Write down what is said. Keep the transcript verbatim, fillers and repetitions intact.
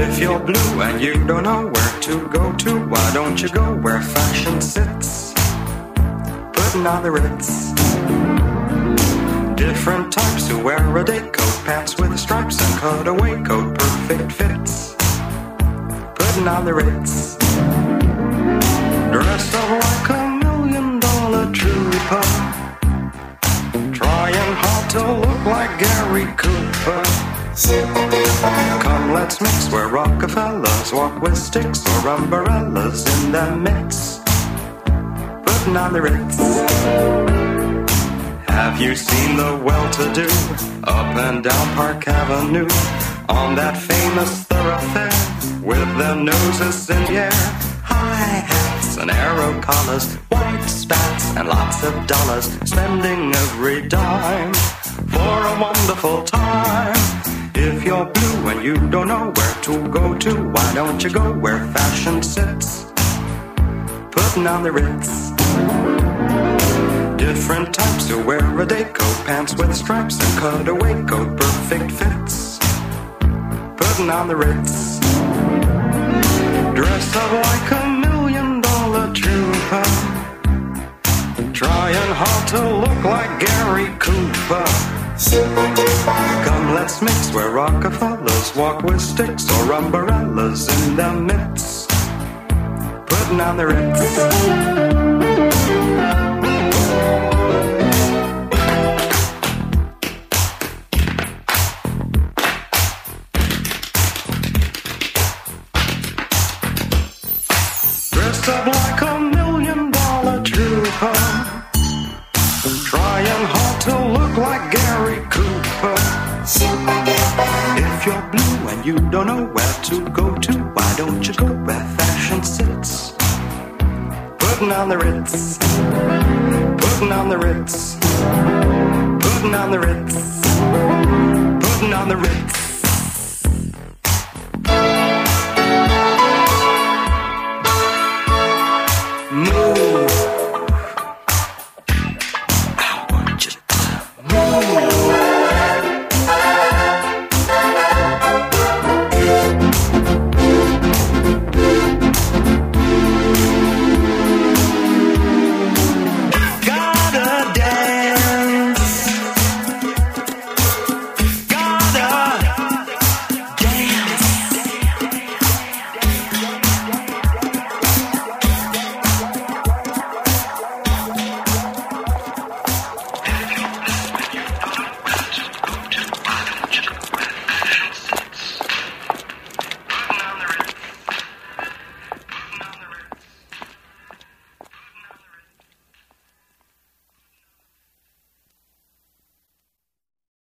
If you're blue and you don't know where to go to, why don't you go where fashion sits? Putting on the Ritz. Different types who wear a day coat, pants with stripes and cutaway coat, perfect fits. Putting on the Ritz. Dressed up like a million dollar trooper, trying hard to look like Gary Cooper. Come, let's mix where Rockefellers walk with sticks or umbrellas in their midst. Putting on the Ritz. Have you seen the well-to-do up and down Park Avenue on that famous thoroughfare with their noses in the air? High hats and arrow collars, white spats and lots of dollars, spending every dime for a wonderful time. If you're blue and you don't know where to go to, why don't you go where fashion sits? Putting on the Ritz. Different types who wear a day coat, pants with stripes and cutaway coat, perfect fits. Putting on the Ritz. Dressed up like a million dollar trooper, trying hard to look like Gary Cooper. Come, let's mix where Rockefellers walk with sticks or umbrellas in their midst. Putting on the Ritz. Dressed up like a million dollar trooper, trying hard to look like Gary Cooper. If you're blue and you don't know where to go to, why don't you go where fashion sits? Putting on the Ritz. Putting on the Ritz. Putting on the Ritz. Putting on the Ritz.